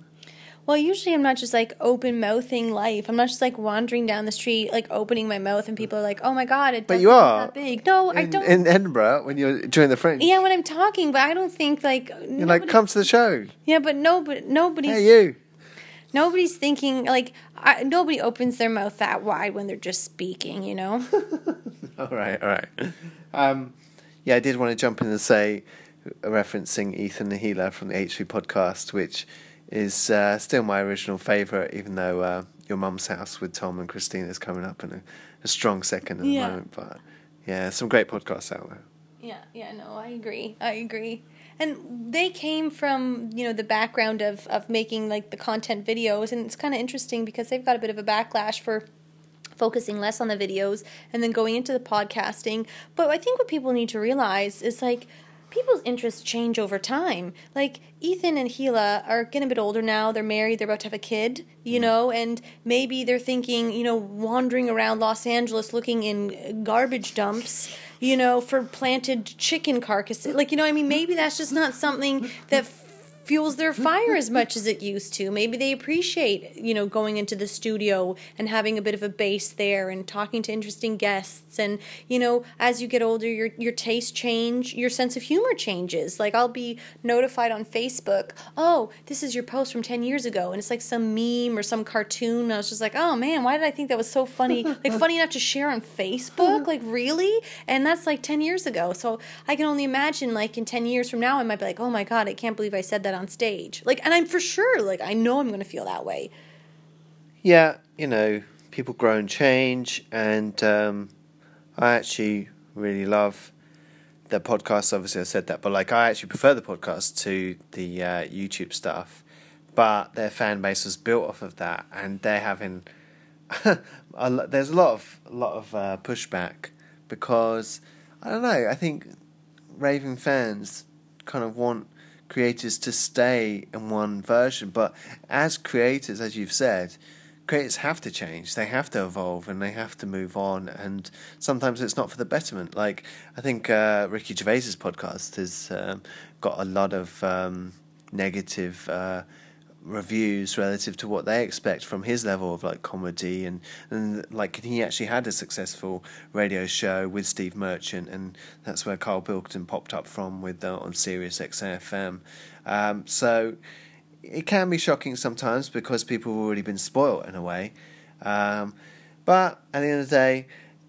Well, usually I'm not just, like, open-mouthing life. I'm not just, like, wandering down the street, like, opening my mouth, and people are like, oh, my God, it But doesn't you look are. that big. No, in, I don't. In Edinburgh, when you're during the French, Yeah, when I'm talking, but I don't think, like... you're nobody, like, come to the show. Yeah, but nobody, nobody's... Hey, you. Nobody's thinking, like, I, nobody opens their mouth that wide when they're just speaking, you know? all right, all right. Um, yeah, I did want to jump in and say, referencing Ethan Nahila from the H three podcast, which is uh, still my original favourite, even though uh, Your Mum's House with Tom and Christina is coming up in a, a strong second at the Yeah. moment. But yeah, some great podcasts out there. Yeah, yeah, no, I agree. I agree. And they came from, you know, the background of, of making, like, the content videos, and it's kind of interesting because they've got a bit of a backlash for focusing less on the videos and then going into the podcasting. But I think what people need to realize is, like, people's interests change over time. Like, Ethan and Hila are getting a bit older now. They're married. They're about to have a kid, you mm. know, and maybe they're thinking, you know, wandering around Los Angeles looking in garbage dumps, you know, for planted chicken carcasses. Like, you know what I mean? Maybe that's just not something that fuels their fire as much as it used to. Maybe they appreciate, you know, going into the studio and having a bit of a base there and talking to interesting guests. And, you know, as you get older, your your tastes change, your sense of humor changes. Like, I'll be notified on Facebook, oh, this is your post from ten years ago. And it's like some meme or some cartoon. And I was just like, oh, man, why did I think that was so funny? Like, funny enough to share on Facebook? Like, really? And that's like ten years ago. So I can only imagine, like, in ten years from now, I might be like, oh, my God, I can't believe I said that on stage. Like, and I'm for sure, like, I know I'm going to feel that way. Yeah, you know, people grow and change, and um, I actually really love the podcast. Obviously, I said that, but, like, I actually prefer the podcast to the uh, YouTube stuff, but their fan base was built off of that, and they're having there's a lot of a lot of uh, pushback because I don't know. I think raving fans kind of want creators to stay in one version, but as creators, as you've said, creators have to change. They have to evolve and they have to move on. And sometimes it's not for the betterment. Like I think uh, Ricky Gervais's podcast has um, got a lot of um, negative Uh, reviews relative to what they expect from his level of like comedy and and like he actually had a successful radio show with Steve Merchant, and that's where Carl Pilkington popped up from with uh, on Sirius X F M. Um, so it can be shocking sometimes because people have already been spoilt in a way, um, but at the end of the day,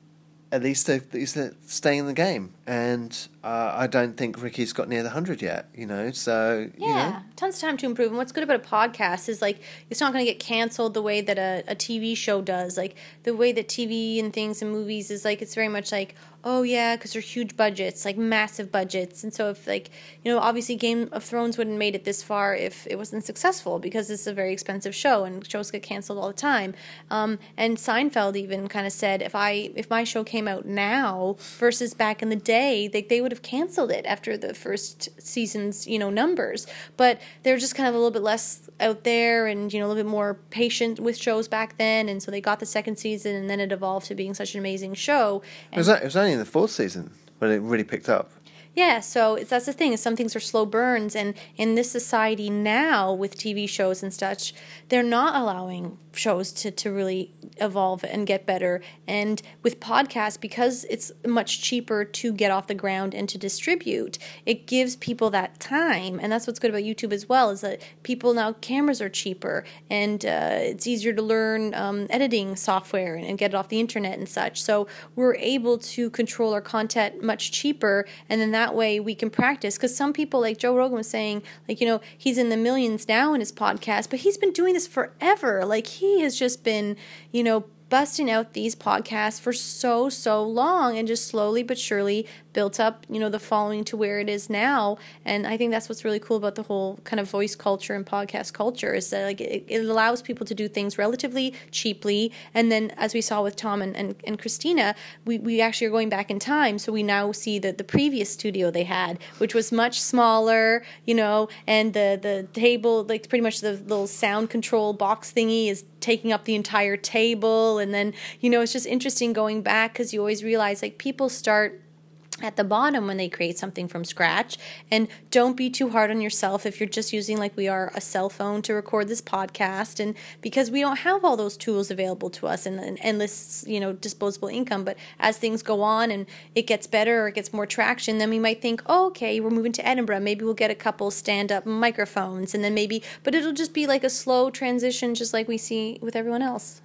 at least they're, at least they're staying in the game. And uh, I don't think Ricky's got near the hundred yet, you know, so, yeah, you know. Tons of time to improve. And what's good about a podcast is, like, it's not going to get canceled the way that a, a T V show does. Like, the way that T V and things and movies is, like, it's very much like, oh, yeah, because they're huge budgets, like, massive budgets. And so if, like, you know, obviously Game of Thrones wouldn't have made it this far if it wasn't successful because it's a very expensive show and shows get canceled all the time. Um, and Seinfeld even kind of said, if I if my show came out now versus back in the day, they, they would have canceled it after the first season's, you know, numbers. But they're just kind of a little bit less out there and, you know, a little bit more patient with shows back then. And so they got the second season and then it evolved to being such an amazing show. And it, was, it was only in the fourth season when it really picked up. Yeah, so that's the thing. Is some things are slow burns, and in this society now with T V shows and such, they're not allowing shows to, to really evolve and get better. And with podcasts, because it's much cheaper to get off the ground and to distribute, it gives people that time. And that's what's good about YouTube as well, is that people now, cameras are cheaper, and uh, it's easier to learn um, editing software and, and get it off the internet and such. So we're able to control our content much cheaper, and then that That way we can practice. Because some people, like Joe Rogan was saying, like, you know, he's in the millions now in his podcast, but he's been doing this forever. Like, he has just been, you know, busting out these podcasts for so, so long, and just slowly but surely built up, you know, the following to where it is now. And I think that's what's really cool about the whole kind of voice culture and podcast culture, is that, like, it, it allows people to do things relatively cheaply. And then, as we saw with Tom and, and, and Christina, we, we actually are going back in time. So we now see that the previous studio they had, which was much smaller, you know, and the, the table, like pretty much the little sound control box thingy is taking up the entire table. And then, you know, it's just interesting going back, because you always realize, like, people start at the bottom when they create something from scratch. And don't be too hard on yourself if you're just using, like we are, a cell phone to record this podcast. And because we don't have all those tools available to us and an endless, you know, disposable income. But as things go on and it gets better or it gets more traction, then we might think, oh, okay, we're moving to Edinburgh. Maybe we'll get a couple stand-up microphones, and then maybe, but it'll just be like a slow transition, just like we see with everyone else.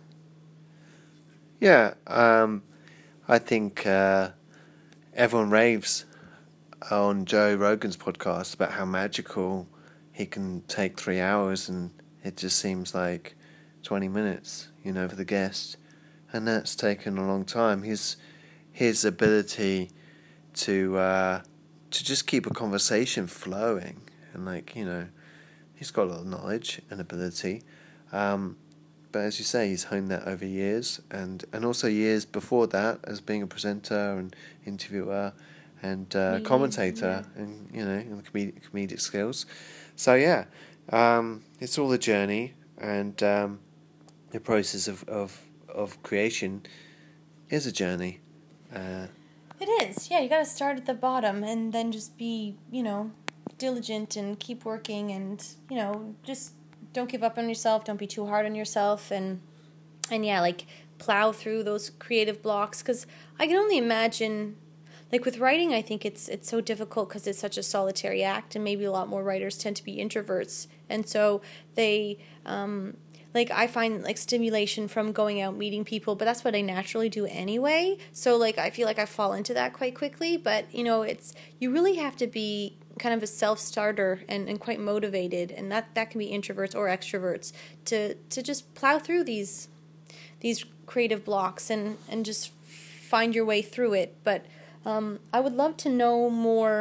Yeah, um, I think uh, everyone raves on Joe Rogan's podcast about how magical he can take three hours and it just seems like twenty minutes, you know, for the guest. And that's taken a long time. His his ability to uh, to just keep a conversation flowing, and, like, you know, he's got a lot of knowledge and ability. Um, but as you say, he's honed that over years, and, and also years before that as being a presenter and interviewer and uh, commentator, yeah. and, you know, and comedic, comedic skills. So yeah, um, it's all a journey, and um, the process of, of of creation is a journey. Uh, it is, yeah. You got to start at the bottom and then just be, you know, diligent and keep working, and, you know, just don't give up on yourself. Don't be too hard on yourself, and and yeah, like, plow through those creative blocks. Because I can only imagine, like, with writing, I think it's it's so difficult because it's such a solitary act, and maybe a lot more writers tend to be introverts, and so they um like, I find, like, stimulation from going out meeting people, but that's what I naturally do anyway. So, like, I feel like I fall into that quite quickly. But, you know, it's, you really have to be kind of a self-starter and, and quite motivated, and that, that can be introverts or extroverts, to, to just plow through these these creative blocks and, and just find your way through it. But um, I would love to know more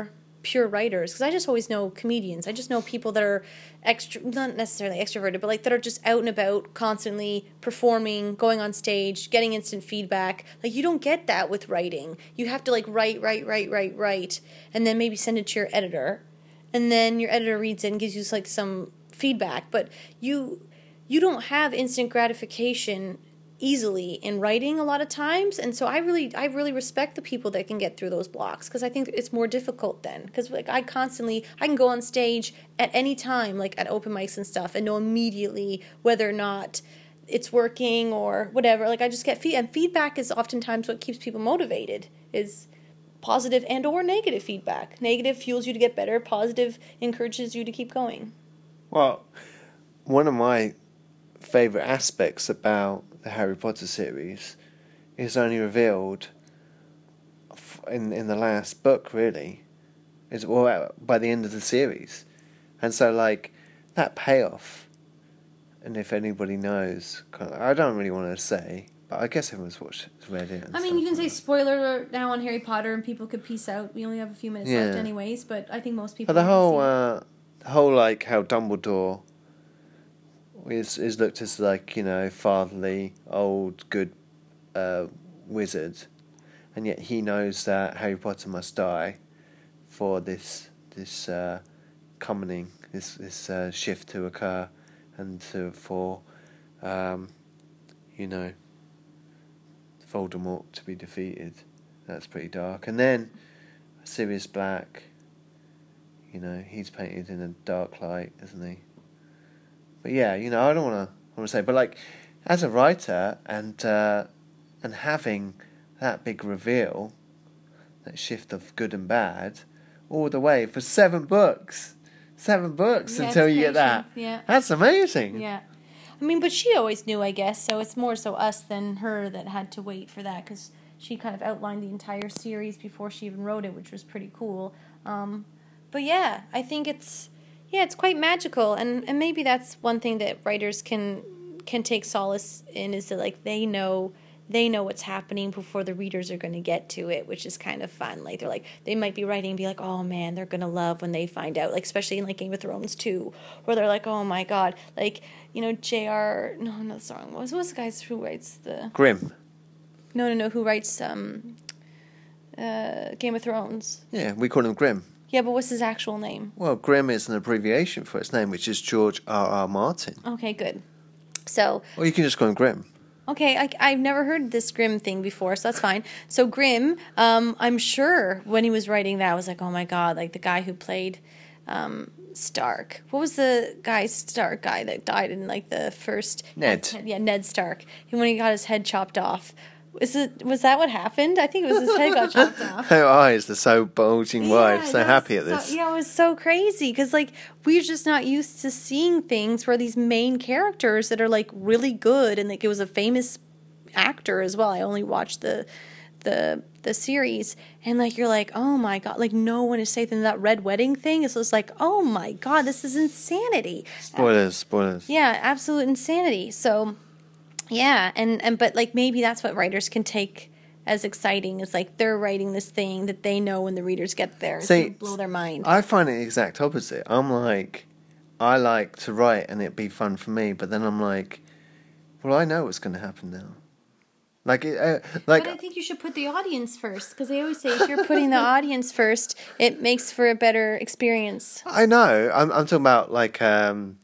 pure writers, because I just always know comedians. I just know people that are extra, not necessarily extroverted, but like that are just out and about, constantly performing, going on stage, getting instant feedback. Like you don't get that with writing. You have to like write, write, write, write, write, and then maybe send it to your editor, and then your editor reads it and gives you like some feedback. But you you don't have instant gratification easily in writing a lot of times, and so I really I really respect the people that can get through those blocks, because I think it's more difficult then, because like I constantly I can go on stage at any time, like at open mics and stuff, and know immediately whether or not it's working or whatever. Like I just get feed and feedback is oftentimes what keeps people motivated, is positive and or negative feedback. Negative fuels you to get better, positive encourages you to keep going. Well, one of my favourite aspects about the Harry Potter series is only revealed in in the last book, really. Is well by the end of the series, and so like that payoff. And if anybody knows, I don't really want to say, but I guess everyone's watched, read it. I mean, you can say spoiler now on Harry Potter, and people could peace out. We only have a few minutes yeah. left, anyways. But I think most people. But the whole, uh, the whole like how Dumbledore is is looked as like, you know, fatherly, old, good uh, wizard, and yet he knows that Harry Potter must die for this this uh, commoning, this this uh, shift to occur, and to, for um, you know, Voldemort to be defeated. That's pretty dark. And then Sirius Black, you know, he's painted in a dark light, isn't he? But yeah, you know, I don't want to want to say, but like, as a writer and uh, and having that big reveal, that shift of good and bad, all the way for seven books, seven books yeah, until you patient. get that. Yeah, that's amazing. Yeah, I mean, but she always knew, I guess. So it's more so us than her that had to wait for that, because she kind of outlined the entire series before she even wrote it, which was pretty cool. Um, but yeah, I think it's. Yeah, it's quite magical, and, and maybe that's one thing that writers can can take solace in, is that like they know they know what's happening before the readers are going to get to it, which is kind of fun. Like they're like they might be writing and be like, oh man, they're going to love when they find out. Like especially in like Game of Thrones too, where they're like, oh my god, like you know J R No, no, that's wrong. What's what's the guy who writes the Grimm? No, no, no. Who writes um, uh, Game of Thrones? Yeah, we call him Grimm. Yeah, but what's his actual name? Well, Grimm is an abbreviation for its name, which is George R. R. Martin. Okay, good. So. Or you can just call him Grimm. Okay, I, I've never heard this Grimm thing before, so that's fine. So Grimm, um, I'm sure when he was writing that, I was like, oh my god, like the guy who played um, Stark. What was the guy, Stark guy, that died in like the first... Ned. Yeah, Ned Stark. When he got his head chopped off. Is it, was that what happened? I think it was his head got chopped off. Her eyes are so bulging wide, yeah, so happy at this. So, yeah, it was so crazy because like we're just not used to seeing things where these main characters that are like really good, and like it was a famous actor as well. I only watched the the the series, and like you're like, oh my god, like no one is safe. And that Red Wedding thing is just like, oh my god, this is insanity. Spoilers, spoilers. Yeah, absolute insanity. So. Yeah, and, and but like maybe that's what writers can take as exciting, is like they're writing this thing that they know when the readers get there, it's See, gonna blow their mind. I find it the exact opposite. I'm like, I like to write and it be fun for me, but then I'm like, well, I know what's going to happen now. Like, uh, like. But I think you should put the audience first, because they always say if you're putting the audience first, it makes for a better experience. I know. I'm I'm talking about like, um,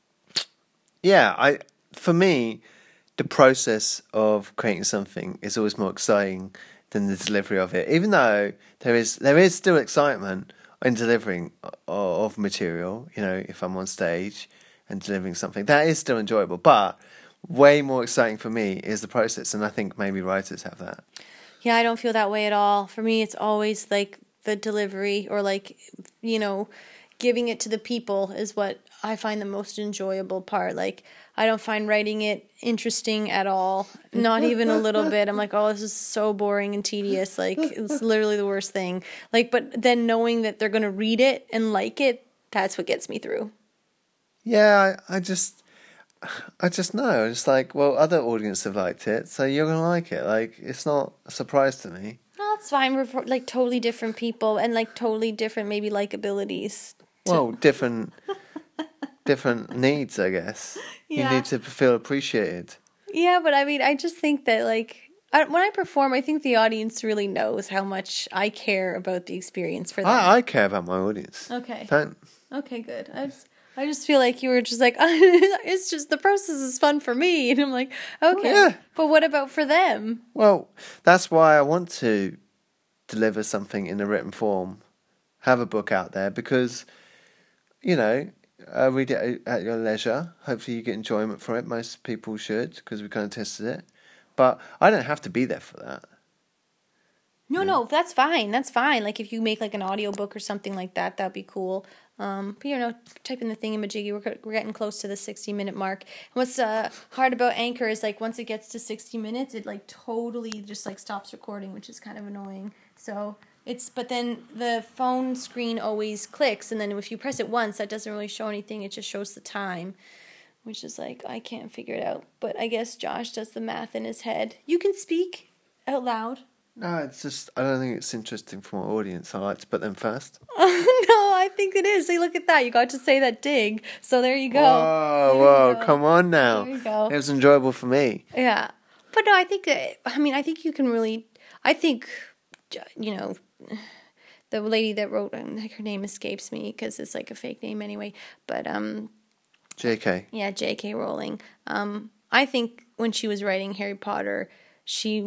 yeah. I for me. The process of creating something is always more exciting than the delivery of it. Even though there is there is still excitement in delivering of material, you know, if I'm on stage and delivering something, that is still enjoyable. But way more exciting for me is the process, and I think maybe writers have that. Yeah, I don't feel that way at all. For me, it's always like the delivery, or like, you know, giving it to the people is what I find the most enjoyable part. Like, I don't find writing it interesting at all. Not even a little bit. I'm like, oh, this is so boring and tedious. Like, it's literally the worst thing. Like, but then knowing that they're going to read it and like it, that's what gets me through. Yeah, I, I just, I just know. It's like, well, other audiences have liked it, so you're going to like it. Like, it's not a surprise to me. Oh, that's fine. We're for, like totally different people and like totally different maybe likabilities. Well, different different needs, I guess. Yeah. You need to feel appreciated. Yeah, but I mean, I just think that like I, when I perform, I think the audience really knows how much I care about the experience for them. I, I care about my audience. Okay. Don't. Okay, good. I just, I just feel like you were just like, it's just the process is fun for me. And I'm like, okay, Yeah. but what about for them? Well, that's why I want to deliver something in a written form, have a book out there, because, you know, uh, read it at your leisure. Hopefully you get enjoyment from it. Most people should, because we kind of tested it. But I don't have to be there for that. No, yeah. no, that's fine. That's fine. Like if you make like an audiobook or something like that, that'd be cool. Um, but you know, type in the thingamajiggy. We're we're getting close to the sixty minute mark. And what's uh, hard about Anchor is like once it gets to sixty minutes, it like totally just like stops recording, which is kind of annoying. So it's but then the phone screen always clicks, and then if you press it once, that doesn't really show anything. It just shows the time, which is like I can't figure it out. But I guess Josh does the math in his head. You can speak out loud. No, it's just, I don't think it's interesting for my audience. I like to put them first. No, I think it is. See, look at that. You got to say that dig. So there you go. Whoa, there whoa, go. Come on now. There you go. It was enjoyable for me. Yeah. But no, I think, that, I mean, I think you can really, I think, you know, the lady that wrote, like her name escapes me because it's like a fake name anyway. But, um. J K. Yeah, J K Rowling. Um, I think when she was writing Harry Potter, she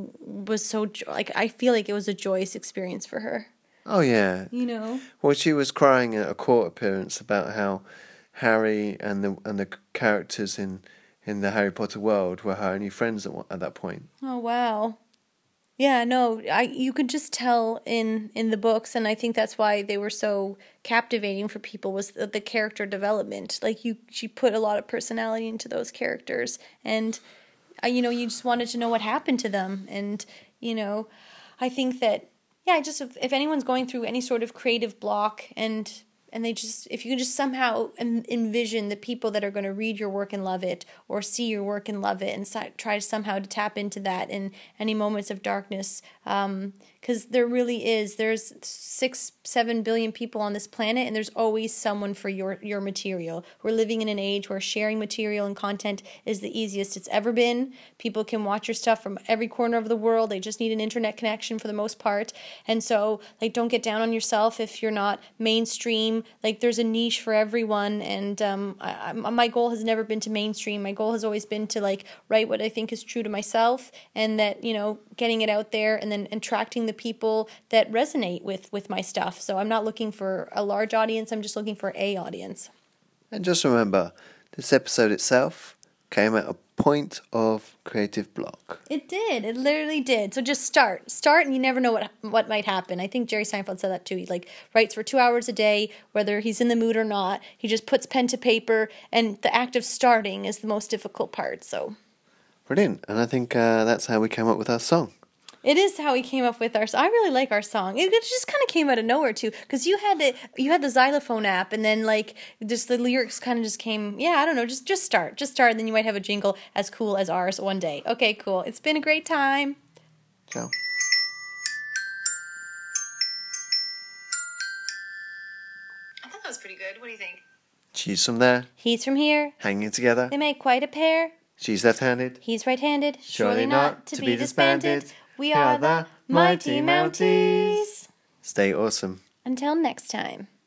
was so, like, I feel like it was a joyous experience for her. Oh, yeah. You know? Well, she was crying at a court appearance about how Harry and the and the characters in, in the Harry Potter world were her only friends at, at that point. Oh, wow. Yeah, no, I you could just tell in, in the books, and I think that's why they were so captivating for people, was the, the character development. Like, you, she put a lot of personality into those characters, and you know, you just wanted to know what happened to them. And, you know, I think that, yeah, just if, if anyone's going through any sort of creative block and and they just, if you can just somehow envision the people that are going to read your work and love it, or see your work and love it, and si- try to somehow to tap into that in any moments of darkness, um, because there really is, there's six, seven billion people on this planet, and there's always someone for your, your material. We're living in an age where sharing material and content is the easiest it's ever been. People can watch your stuff from every corner of the world. They just need an internet connection for the most part. And so, like, don't get down on yourself if you're not mainstream. Like, there's a niche for everyone, and um, I, I, my goal has never been to mainstream. My goal has always been to, like, write what I think is true to myself, and that, you know, getting it out there, and then attracting the people that resonate with, with my stuff. So I'm not looking for a large audience, I'm just looking for a audience. And just remember, this episode itself came at a point of creative block. It did. It literally did. So just start. Start, and you never know what what might happen. I think Jerry Seinfeld said that too. He like writes for two hours a day, whether he's in the mood or not. He just puts pen to paper, and the act of starting is the most difficult part. So brilliant. And I think uh, that's how we came up with our song. It is how we came up with our song. I really like our song. It just kind of came out of nowhere too, because you had the you had the xylophone app, and then like just the lyrics kind of just came. Yeah, I don't know. Just just start, just start, and then you might have a jingle as cool as ours one day. Okay, cool. It's been a great time. Ciao. I thought that was pretty good. What do you think? She's from there. He's from here. Hanging together. They make quite a pair. She's left-handed. He's right-handed. Surely, Surely not to be disbanded. disbanded. We are the Mighty Mounties. Stay awesome. Until next time.